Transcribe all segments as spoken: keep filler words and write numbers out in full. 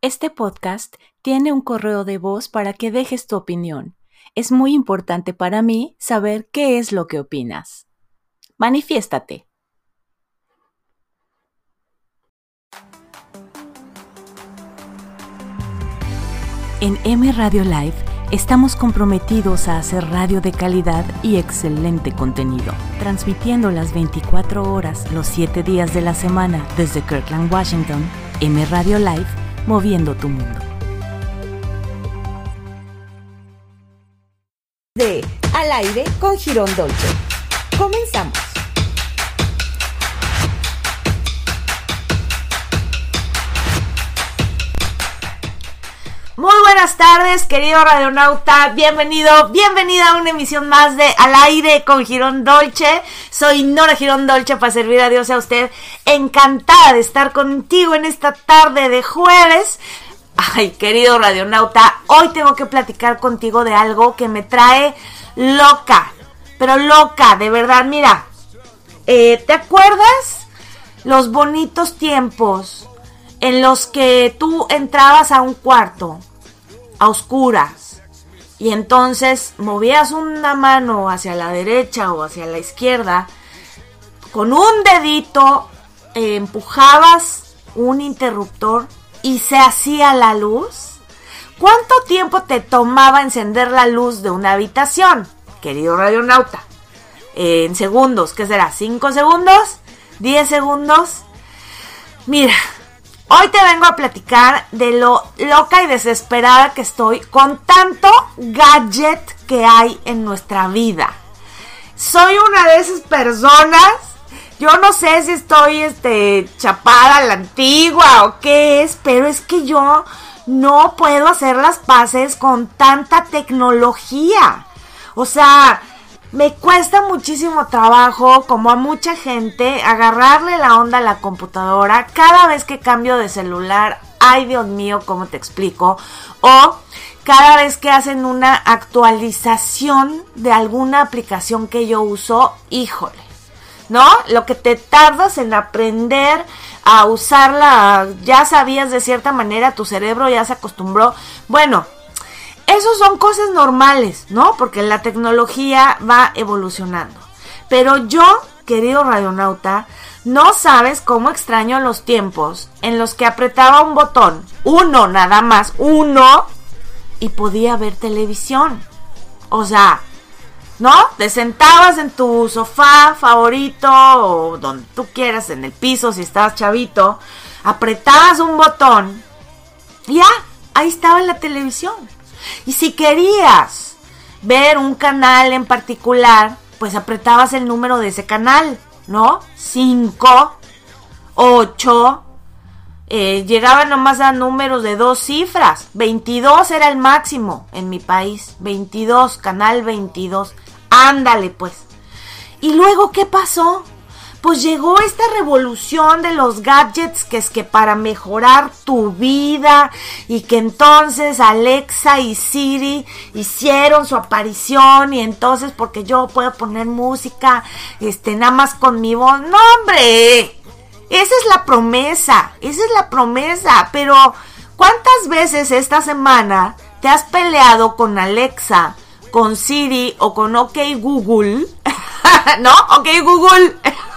Este podcast tiene un correo de voz para que dejes tu opinión. Es muy importante para mí saber qué es lo que opinas. Manifiéstate. En M Radio Live estamos comprometidos a hacer radio de calidad y excelente contenido, transmitiendo las veinticuatro horas, los siete días de la semana desde Kirkland, Washington. M Radio Live, moviendo tu mundo. De Al aire con Girón Dolce. Comenzamos. Muy buenas tardes, querido radionauta, bienvenido, bienvenida a una emisión más de Al aire con Girón Dolce. Soy Nora Girón Dolce, para servir a Dios y a usted. Encantada de estar contigo en esta tarde de jueves. Ay, querido radionauta, hoy tengo que platicar contigo de algo que me trae loca, pero loca, de verdad. Mira, eh, ¿te acuerdas los bonitos tiempos en los que tú entrabas a un cuarto a oscuras y entonces movías una mano hacia la derecha o hacia la izquierda, con un dedito eh, empujabas un interruptor y se hacía la luz? ¿Cuánto tiempo te tomaba encender la luz de una habitación, querido radionauta? Eh, en segundos, ¿qué será? ¿cinco segundos? ¿diez segundos? Mira, hoy te vengo a platicar de lo loca y desesperada que estoy con tanto gadget que hay en nuestra vida. Soy una de esas personas, yo no sé si estoy este, chapada a la antigua o qué es, pero es que yo no puedo hacer las paces con tanta tecnología. O sea, me cuesta muchísimo trabajo, como a mucha gente, agarrarle la onda a la computadora cada vez que cambio de celular. Ay, Dios mío, ¿cómo te explico? O cada vez que hacen una actualización de alguna aplicación que yo uso, híjole, ¿no? Lo que te tardas en aprender a usarla, ya sabías de cierta manera, tu cerebro ya se acostumbró. Bueno, esos son cosas normales, ¿no? Porque la tecnología va evolucionando. Pero yo, querido radionauta, no sabes cómo extraño los tiempos en los que apretaba un botón, uno nada más, uno, y podía ver televisión. O sea, ¿no? Te sentabas en tu sofá favorito o donde tú quieras, en el piso si estabas chavito, apretabas un botón y ya, ahí estaba la televisión. Y si querías ver un canal en particular, pues apretabas el número de ese canal, ¿no? cinco, ocho, eh, llegaban nomás a números de dos cifras. veintidós era el máximo en mi país. veintidós, canal veintidós. Ándale, pues. ¿Y luego qué pasó? Pues llegó esta revolución de los gadgets, que es que para mejorar tu vida, y que entonces Alexa y Siri hicieron su aparición, y entonces porque yo puedo poner música este nada más con mi voz. ¡No, hombre! Esa es la promesa, esa es la promesa. Pero ¿cuántas veces esta semana te has peleado con Alexa, con Siri o con OK Google? ¿No? OK Google.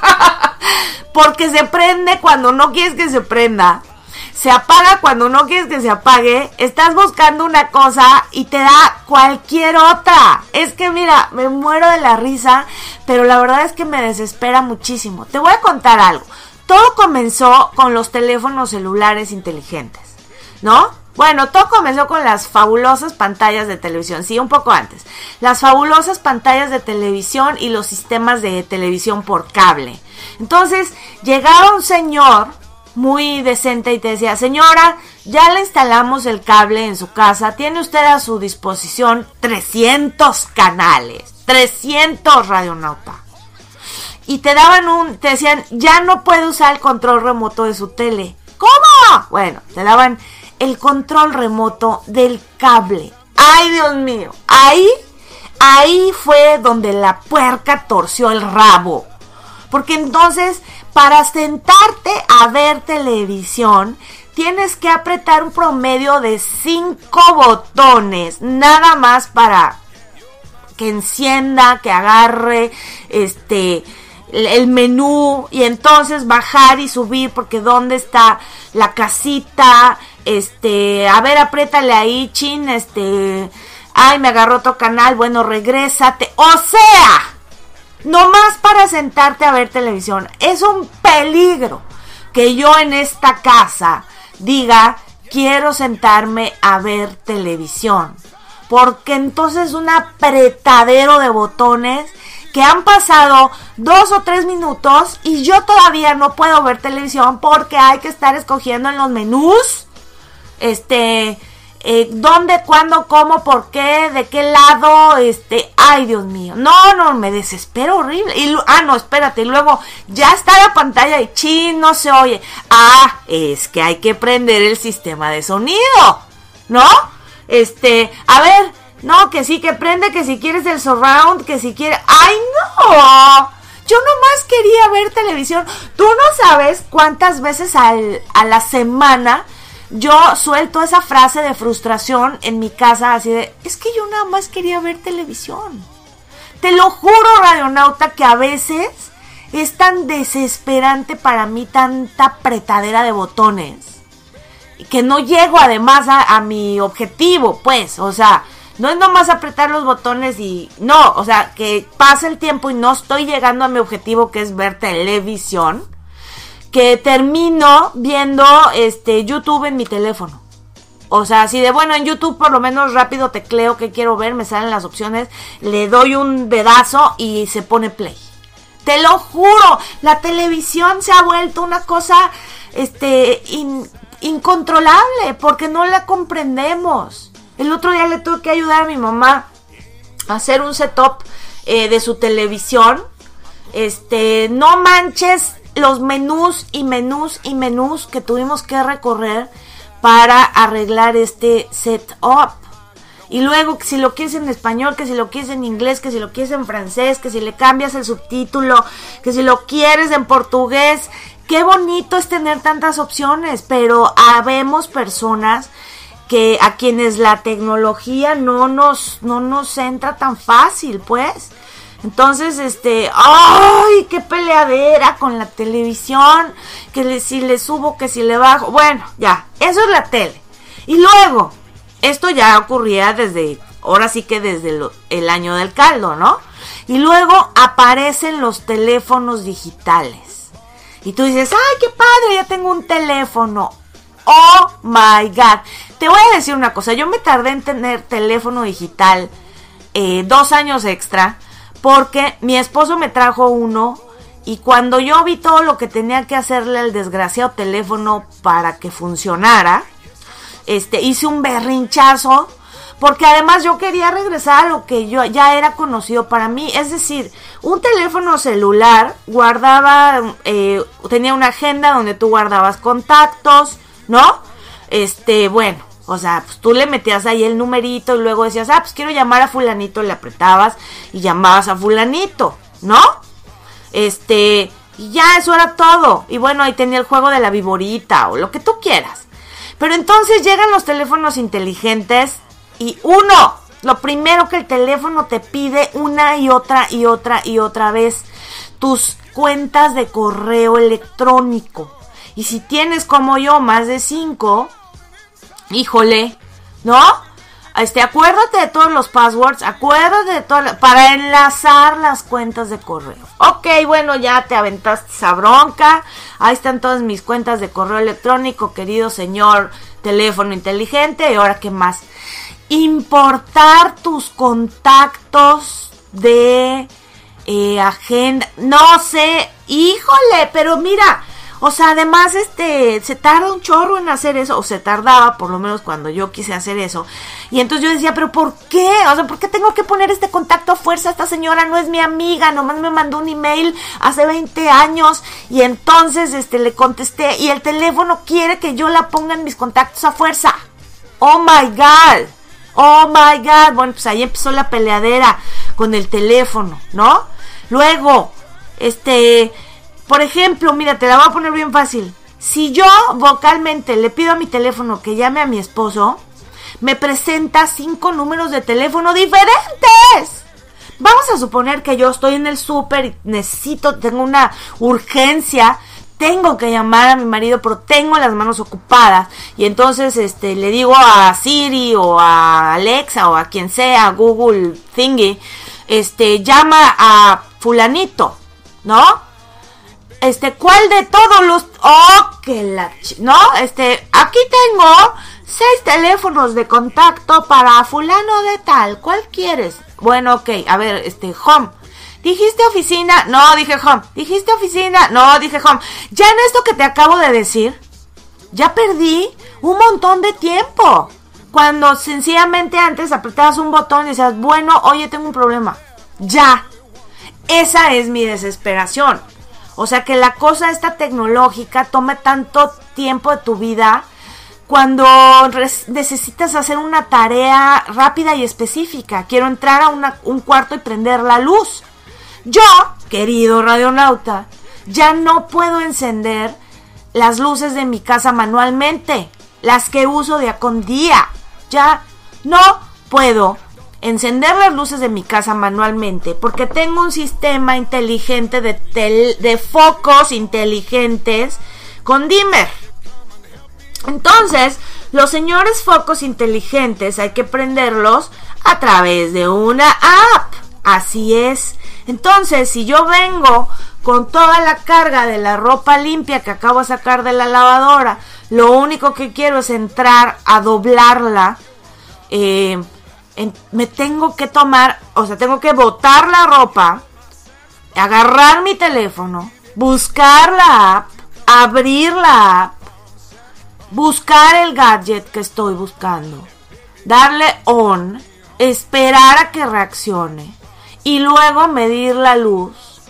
Porque se prende cuando no quieres que se prenda, se apaga cuando no quieres que se apague. Estás buscando una cosa y te da cualquier otra. Es que mira, me muero de la risa, pero la verdad es que me desespera muchísimo. Te voy a contar algo. Todo comenzó con los teléfonos celulares inteligentes, ¿no? Bueno, todo comenzó con las fabulosas pantallas de televisión, sí, un poco antes. Las fabulosas pantallas de televisión y los sistemas de televisión por cable. Entonces, llegaba un señor muy decente y te decía: señora, ya le instalamos el cable en su casa, tiene usted a su disposición trescientos canales, trescientos, radionauta. Y te daban un, te decían, ya no puede usar el control remoto de su tele. ¿Cómo? Bueno, te daban el control remoto del cable. Ay, Dios mío, ahí, ahí fue donde la puerca torció el rabo. Porque entonces para sentarte a ver televisión, tienes que apretar un promedio de cinco botones, nada más para que encienda, que agarre este el menú y entonces bajar y subir, porque dónde está la casita, este, a ver, apriétale ahí, chin, este, ay, me agarró otro canal, bueno, regrésate, o sea, nomás para sentarte a ver televisión. Es un peligro que yo en esta casa diga, quiero sentarme a ver televisión, porque entonces es un apretadero de botones que han pasado dos o tres minutos y yo todavía no puedo ver televisión porque hay que estar escogiendo en los menús, este, eh, dónde, cuándo, cómo, por qué, de qué lado, este, ay, Dios mío, no, no, me desespero horrible, y, ah, no, espérate, y luego ya está la pantalla y chin, no se oye, ah, es que hay que prender el sistema de sonido, ¿no? Este, a ver, no, que sí, que prende, que si quieres el surround, que si quieres... ¡Ay, no! Yo nomás quería ver televisión. Tú no sabes cuántas veces al, a la semana yo suelto esa frase de frustración en mi casa, así de, es que yo nada más quería ver televisión. Te lo juro, radionauta, que a veces es tan desesperante para mí tanta apretadera de botones, que no llego además a, a mi objetivo, pues, o sea... No es nomás apretar los botones y... No, o sea, que pasa el tiempo y no estoy llegando a mi objetivo, que es ver televisión. Que termino viendo este YouTube en mi teléfono. O sea, así de, bueno, en YouTube por lo menos rápido tecleo que quiero ver, me salen las opciones, le doy un dedazo y se pone play. Te lo juro, la televisión se ha vuelto una cosa este in, incontrolable porque no la comprendemos. El otro día le tuve que ayudar a mi mamá a hacer un setup eh, de su televisión. Este, no manches los menús y menús y menús que tuvimos que recorrer para arreglar este setup. Y luego que si lo quieres en español, que si lo quieres en inglés, que si lo quieres en francés, que si le cambias el subtítulo, que si lo quieres en portugués. Qué bonito es tener tantas opciones, pero habemos personas que a quienes la tecnología no nos no nos entra tan fácil, pues. Entonces, este, ¡ay! ¡Qué peleadera con la televisión! Que le, si le subo, que si le bajo. Bueno, ya, eso es la tele. Y luego, esto ya ocurría desde, ahora sí que desde lo, el año del caldo, ¿no? Y luego aparecen los teléfonos digitales. Y tú dices, ¡ay, qué padre! Ya tengo un teléfono. ¡Oh, my God! Te voy a decir una cosa. Yo me tardé en tener teléfono digital eh, dos años extra porque mi esposo me trajo uno y cuando yo vi todo lo que tenía que hacerle al desgraciado teléfono para que funcionara, este, hice un berrinchazo porque además yo quería regresar a lo que yo ya era conocido para mí. Es decir, un teléfono celular guardaba, eh, tenía una agenda donde tú guardabas contactos, ¿no? Este, bueno, o sea, pues tú le metías ahí el numerito y luego decías, ah, pues quiero llamar a fulanito, le apretabas y llamabas a fulanito, ¿no? Este, y ya eso era todo. Y bueno, ahí tenía el juego de la viborita o lo que tú quieras. Pero entonces llegan los teléfonos inteligentes y uno, lo primero que el teléfono te pide una y otra y otra y otra vez, tus cuentas de correo electrónico. Y si tienes como yo más de cinco, híjole, ¿no? Este, acuérdate de todos los passwords, acuérdate de todo, para enlazar las cuentas de correo. Ok, bueno, ya te aventaste esa bronca. Ahí están todas mis cuentas de correo electrónico, querido señor teléfono inteligente. ¿Y ahora qué más? Importar tus contactos de eh, agenda. No sé, híjole, pero mira... O sea, además, este, se tarda un chorro en hacer eso, o se tardaba, por lo menos cuando yo quise hacer eso. Y entonces yo decía, ¿pero por qué? O sea, ¿por qué tengo que poner este contacto a fuerza? Esta señora no es mi amiga, nomás me mandó un email hace veinte años. Y entonces, este, le contesté, y el teléfono quiere que yo la ponga en mis contactos a fuerza. ¡Oh, my God! ¡Oh, my God! Bueno, pues ahí empezó la peleadera con el teléfono, ¿no? Luego, este... por ejemplo, mira, te la voy a poner bien fácil. Si yo vocalmente le pido a mi teléfono que llame a mi esposo, me presenta cinco números de teléfono diferentes. Vamos a suponer que yo estoy en el súper y necesito, tengo una urgencia, tengo que llamar a mi marido, pero tengo las manos ocupadas. Y entonces este le digo a Siri o a Alexa o a quien sea, a Google Thingy, este, llama a fulanito, ¿no? Este, ¿cuál de todos los...? Oh, que la... Ch- ¿no? Este, aquí tengo seis teléfonos de contacto para fulano de tal. ¿Cuál quieres? Bueno, ok, a ver, este, home. ¿Dijiste oficina? No, dije home. ¿Dijiste oficina? No, dije home. Ya en esto que te acabo de decir, ya perdí un montón de tiempo. Cuando sencillamente antes apretabas un botón y decías, bueno, oye, tengo un problema. Ya. Esa es mi desesperación. O sea, que la cosa esta tecnológica tome tanto tiempo de tu vida cuando res- necesitas hacer una tarea rápida y específica. Quiero entrar a una, un cuarto y prender la luz. Yo, querido radionauta, ya no puedo encender las luces de mi casa manualmente, las que uso día con día. Ya no puedo encender las luces de mi casa manualmente porque tengo un sistema inteligente de, tel- de focos inteligentes con dimmer. Entonces, los señores focos inteligentes hay que prenderlos a través de una app. Así es. Entonces, si yo vengo con toda la carga de la ropa limpia que acabo de sacar de la lavadora, lo único que quiero es entrar a doblarla, eh, en, me tengo que tomar, o sea, tengo que botar la ropa, agarrar mi teléfono, buscar la app, abrir la app, buscar el gadget que estoy buscando, darle on, esperar a que reaccione y luego medir la luz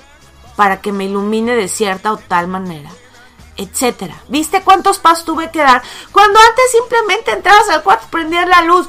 para que me ilumine de cierta o tal manera, etcétera. ¿Viste cuántos pasos tuve que dar? Cuando antes simplemente entrabas al cuarto, prendías la luz,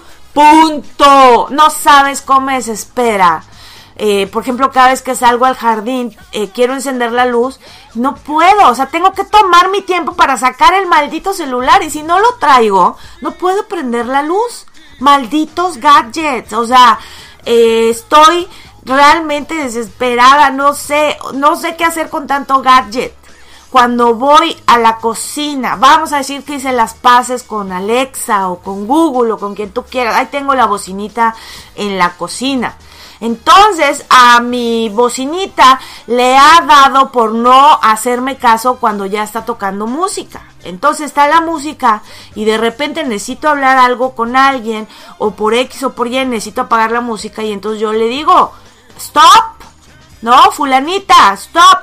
¡punto! No sabes cómo me desespera. Eh, por ejemplo, cada vez que salgo al jardín, eh, quiero encender la luz, no puedo, o sea, tengo que tomar mi tiempo para sacar el maldito celular y si no lo traigo, no puedo prender la luz. Malditos gadgets, o sea, eh, estoy realmente desesperada, no sé, no sé qué hacer con tanto gadget. Cuando voy a la cocina, vamos a decir que hice las paces con Alexa o con Google o con quien tú quieras, ahí tengo la bocinita en la cocina. Entonces a mi bocinita le ha dado por no hacerme caso cuando ya está tocando música. Entonces está la música y de repente necesito hablar algo con alguien o por X o por Y necesito apagar la música y entonces yo le digo, stop, no, fulanita, stop.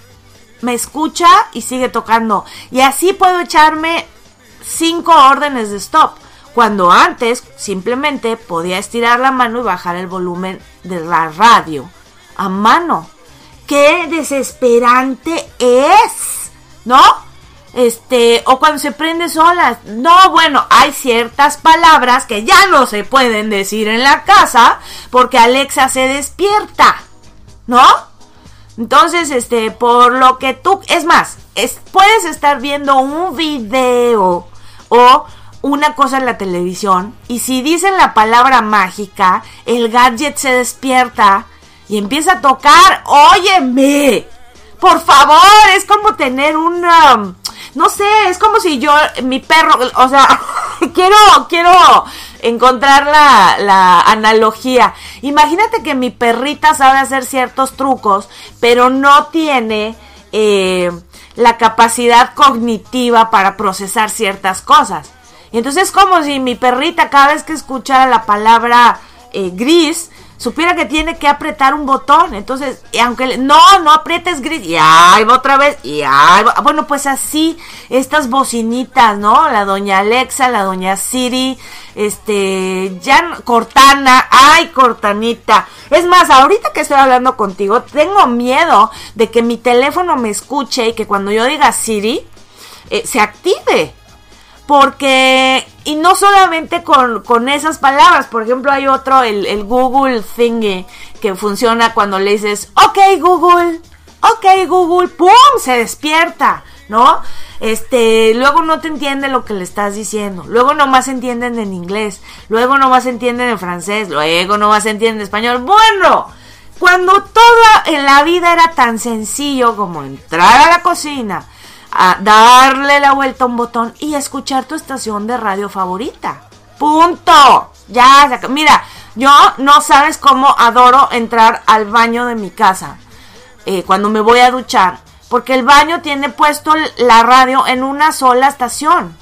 Me escucha y sigue tocando. Y así puedo echarme cinco órdenes de stop. Cuando antes simplemente podía estirar la mano y bajar el volumen de la radio a mano. ¡Qué desesperante es! ¿No? Este, o cuando se prende sola. No, bueno, hay ciertas palabras que ya no se pueden decir en la casa porque Alexa se despierta, ¿no? Entonces, este, por lo que tú, es más, es, puedes estar viendo un video o una cosa en la televisión y si dicen la palabra mágica, el gadget se despierta y empieza a tocar. Óyeme, por favor, es como tener una, no sé, es como si yo, mi perro, o sea, quiero, quiero encontrar la, la analogía. Imagínate que mi perrita sabe hacer ciertos trucos, pero no tiene eh, la capacidad cognitiva para procesar ciertas cosas. Y entonces es como si mi perrita cada vez que escuchara la palabra eh, gris, supiera que tiene que apretar un botón. Entonces, aunque le, no, no aprietes gris, y ahí va otra vez, y ahí va. Bueno, pues así, estas bocinitas, ¿no? La doña Alexa, la doña Siri, este, ya, Cortana, ay, Cortanita. Es más, ahorita que estoy hablando contigo, tengo miedo de que mi teléfono me escuche y que cuando yo diga Siri, eh, se active. Porque, y no solamente con, con esas palabras, por ejemplo hay otro, el, el Google Thingy, que funciona cuando le dices, ok Google, ok Google, pum, se despierta, ¿no? Este, luego no te entiende lo que le estás diciendo, luego nomás entienden en inglés, luego nomás entienden en francés, luego nomás entienden en español. Bueno, cuando todo en la vida era tan sencillo como entrar a la cocina, a darle la vuelta a un botón y escuchar tu estación de radio favorita. Punto. Ya, mira, yo no sabes cómo adoro entrar al baño de mi casa eh, cuando me voy a duchar, porque el baño tiene puesto la radio en una sola estación.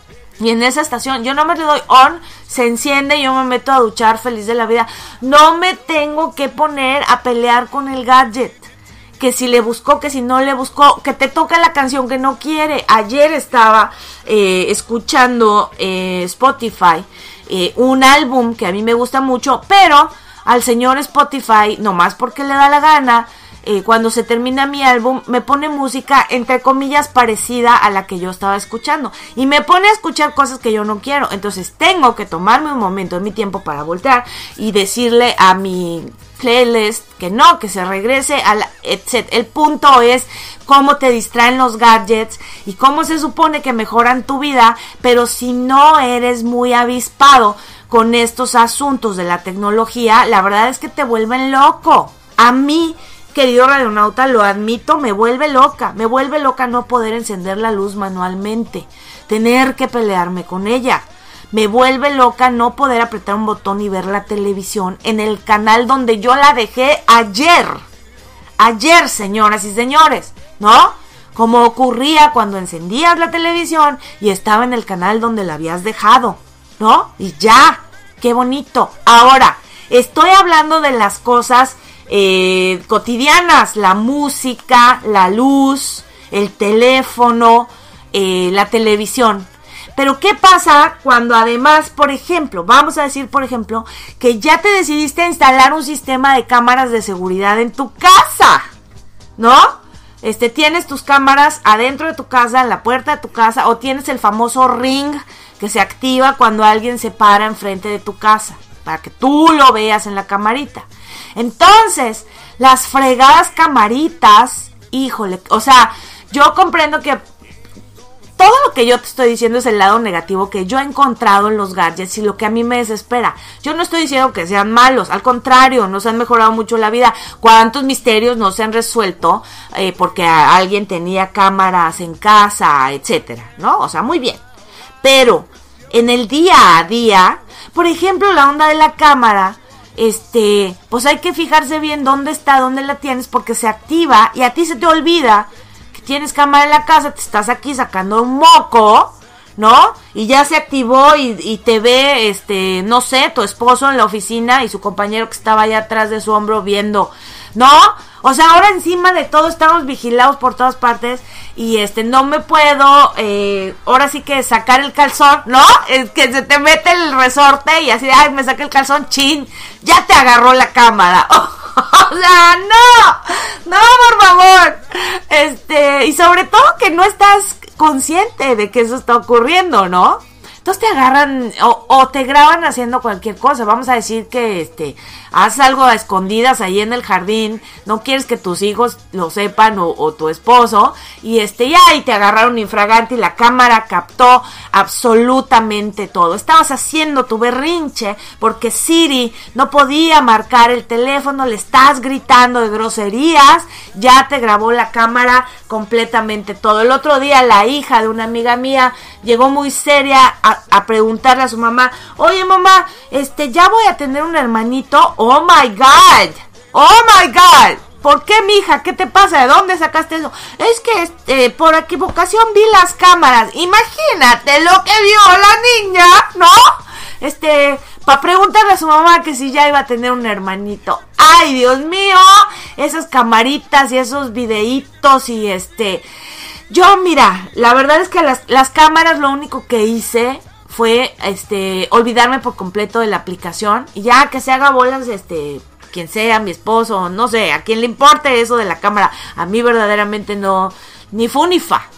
Y en esa estación yo no me le doy on, se enciende y yo me meto a duchar feliz de la vida. No me tengo que poner a pelear con el gadget, que si le buscó, que si no le buscó, que te toca la canción que no quiere. Ayer estaba eh, escuchando eh, Spotify, eh, un álbum que a mí me gusta mucho, pero al señor Spotify, nomás porque le da la gana, eh, cuando se termina mi álbum, me pone música, entre comillas, parecida a la que yo estaba escuchando. Y me pone a escuchar cosas que yo no quiero. Entonces tengo que tomarme un momento de mi tiempo para voltear y decirle a mi playlist que no, que se regrese a la etcétera. El punto es cómo te distraen los gadgets y cómo se supone que mejoran tu vida, pero si no eres muy avispado con estos asuntos de la tecnología, la verdad es que te vuelven loco. A mí, querido radionauta, lo admito, me vuelve loca, me vuelve loca no poder encender la luz manualmente, tener que pelearme con ella. Me vuelve loca no poder apretar un botón y ver la televisión en el canal donde yo la dejé ayer. Ayer, señoras y señores, ¿no? Como ocurría cuando encendías la televisión y estaba en el canal donde la habías dejado, ¿no? Y ya, qué bonito. Ahora, estoy hablando de las cosas eh, cotidianas, la música, la luz, el teléfono, eh, la televisión. Pero ¿qué pasa cuando además, por ejemplo, vamos a decir, por ejemplo, que ya te decidiste a instalar un sistema de cámaras de seguridad en tu casa, ¿no? Este, tienes tus cámaras adentro de tu casa, en la puerta de tu casa, o tienes el famoso ring que se activa cuando alguien se para enfrente de tu casa, para que tú lo veas en la camarita. Entonces, las fregadas camaritas, híjole, o sea, yo comprendo que todo lo que yo te estoy diciendo es el lado negativo que yo he encontrado en los gadgets y lo que a mí me desespera. Yo no estoy diciendo que sean malos, al contrario, nos han mejorado mucho la vida. ¿Cuántos misterios no se han resuelto eh, porque alguien tenía cámaras en casa, etcétera, ¿no? O sea, muy bien. Pero en el día a día, por ejemplo, la onda de la cámara, este, pues hay que fijarse bien dónde está, dónde la tienes, porque se activa y a ti se te olvida tienes cámara en la casa, te estás aquí sacando un moco, ¿no? Y ya se activó y, y te ve, este, no sé, tu esposo en la oficina y su compañero que estaba allá atrás de su hombro viendo, ¿no? O sea, ahora encima de todo estamos vigilados por todas partes y este, no me puedo, eh, ahora sí que sacar el calzón, ¿no? Es que se te mete el resorte y así, ay, me saqué el calzón, chin, ya te agarró la cámara. O sea, no, no, por favor. Este, y sobre todo que no estás consciente de que eso está ocurriendo, ¿no? Entonces te agarran o, o te graban haciendo cualquier cosa. Vamos a decir que este haz algo a escondidas ahí en el jardín, no quieres que tus hijos lo sepan o, o tu esposo, y este ya y te agarraron infragante y la cámara captó absolutamente todo. Estabas haciendo tu berrinche porque Siri no podía marcar el teléfono, le estás gritando de groserías, ya te grabó la cámara completamente todo. El otro día la hija de una amiga mía llegó muy seria a, a preguntarle a su mamá, oye mamá, este ya voy a tener un hermanito. Oh my God, oh my God, ¿por qué, mija? ¿Qué te pasa? ¿De dónde sacaste eso? Es que este, por equivocación vi las cámaras. Imagínate lo que vio la niña, ¿no? Este, para preguntarle a su mamá que si ya iba a tener un hermanito. Ay, Dios mío, esas camaritas y esos videitos y este... Yo, mira, la verdad es que las, las cámaras lo único que hice fue este olvidarme por completo de la aplicación y ya que se haga bolas este quien sea, mi esposo, no sé, a quien le importe eso de la cámara, a mí verdaderamente no, ni fu ni fa.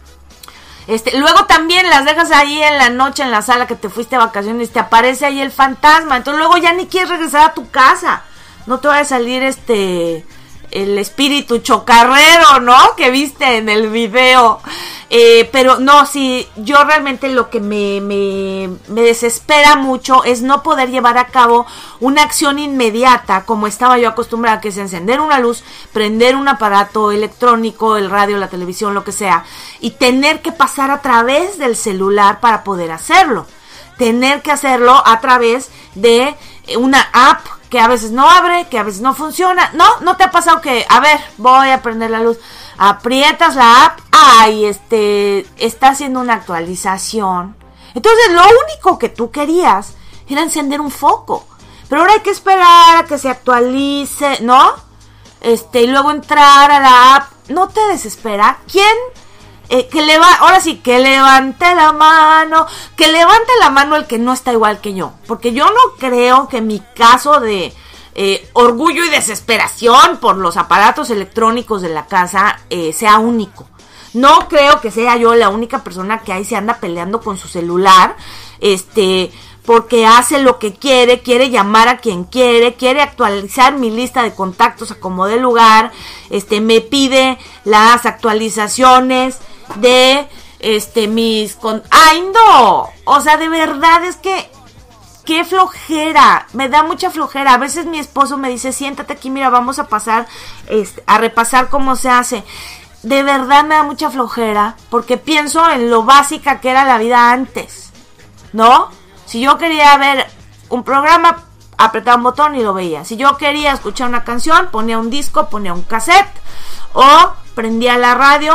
Este, luego también las dejas ahí en la noche en la sala que te fuiste a vacaciones y te aparece ahí el fantasma, entonces luego ya ni quieres regresar a tu casa, no te va a salir este el espíritu chocarrero, ¿no? Que viste en el video. Eh, pero no, sí, yo realmente lo que me, me, me desespera mucho es no poder llevar a cabo una acción inmediata, como estaba yo acostumbrada, que es encender una luz, prender un aparato electrónico, el radio, la televisión, lo que sea, y tener que pasar a través del celular para poder hacerlo. Tener que hacerlo a través de una app que a veces no abre, que a veces no funciona. No, no te ha pasado que, a ver, voy a prender la luz, aprietas la app, ay, este, está haciendo una actualización. Entonces lo único que tú querías era encender un foco, pero ahora hay que esperar a que se actualice, ¿no? Este, y luego entrar a la app. ¿No te desespera? ¿Quién? Eh, que le va, ahora sí, que levante la mano, que levante la mano el que no está igual que yo, porque yo no creo que mi caso de eh, orgullo y desesperación por los aparatos electrónicos de la casa eh, sea único. No creo que sea yo la única persona que ahí se anda peleando con su celular, este, porque hace lo que quiere, quiere llamar a quien quiere, quiere actualizar mi lista de contactos a como dé lugar, este, me pide las actualizaciones de este mis con ¡ay no! O sea, de verdad es que qué flojera, me da mucha flojera. A veces mi esposo me dice, siéntate aquí, mira, vamos a pasar este, a repasar cómo se hace. De verdad me da mucha flojera, porque pienso en lo básica que era la vida antes, ¿no? Si yo quería ver un programa, apretaba un botón y lo veía. Si yo quería escuchar una canción, ponía un disco, ponía un cassette, o prendía la radio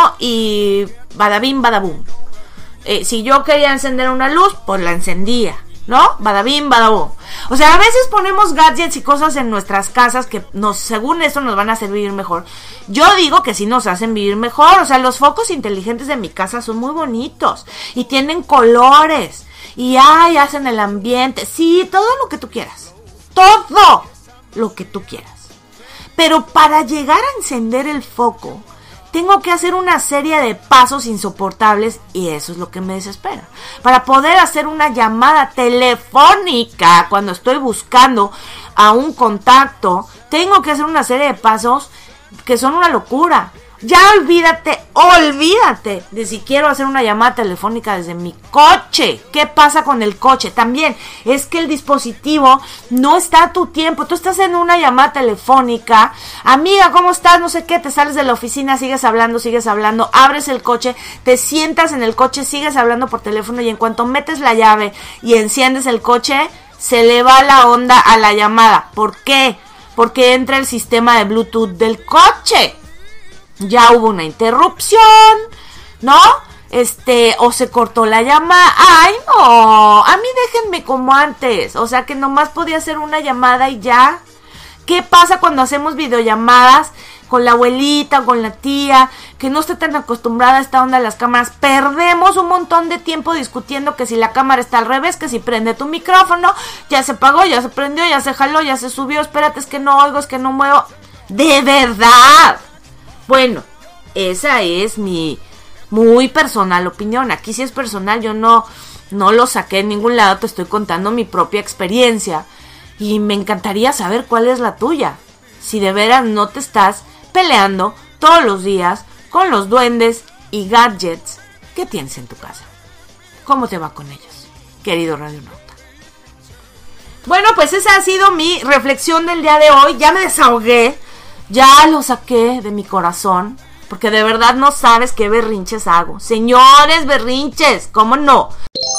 y badabim, badabum. Eh, si yo quería encender una luz, pues la encendía, ¿no? Badabim, badabum. O sea, a veces ponemos gadgets y cosas en nuestras casas que nos, según eso, nos van a hacer vivir mejor. Yo digo que sí nos hacen vivir mejor. O sea, los focos inteligentes de mi casa son muy bonitos y tienen colores y ay, hacen el ambiente. Sí, todo lo que tú quieras. Todo lo que tú quieras. Pero para llegar a encender el foco, tengo que hacer una serie de pasos insoportables y eso es lo que me desespera. Para poder hacer una llamada telefónica cuando estoy buscando a un contacto, tengo que hacer una serie de pasos que son una locura. Ya olvídate, olvídate de si quiero hacer una llamada telefónica desde mi coche. ¿Qué pasa con el coche? También es que el dispositivo no está a tu tiempo. Tú estás en una llamada telefónica. Amiga, ¿cómo estás? No sé qué. Te sales de la oficina, sigues hablando, sigues hablando. Abres el coche, te sientas en el coche, sigues hablando por teléfono y en cuanto metes la llave y enciendes el coche, se le va la onda a la llamada. ¿Por qué? Porque entra el sistema de Bluetooth del coche. Ya hubo una interrupción, ¿no? Este, o se cortó la llamada. ¡Ay, no! A mí déjenme como antes. O sea, que nomás podía hacer una llamada y ya. ¿Qué pasa cuando hacemos videollamadas con la abuelita o con la tía, que no está tan acostumbrada a esta onda de las cámaras? Perdemos un montón de tiempo discutiendo que si la cámara está al revés, que si prende tu micrófono, ya se apagó, ya se prendió, ya se jaló, ya se subió, espérate, es que no oigo, es que no muevo. ¡De verdad! Bueno, esa es mi muy personal opinión. Aquí sí es personal, yo no, no lo saqué en ningún lado, te estoy contando mi propia experiencia. Y me encantaría saber cuál es la tuya. Si de veras no te estás peleando todos los días con los duendes y gadgets que tienes en tu casa. ¿Cómo te va con ellos, querido radionauta? Bueno, pues esa ha sido mi reflexión del día de hoy. Ya me desahogué. Ya lo saqué de mi corazón, porque de verdad no sabes qué berrinches hago. Señores berrinches, ¿cómo no?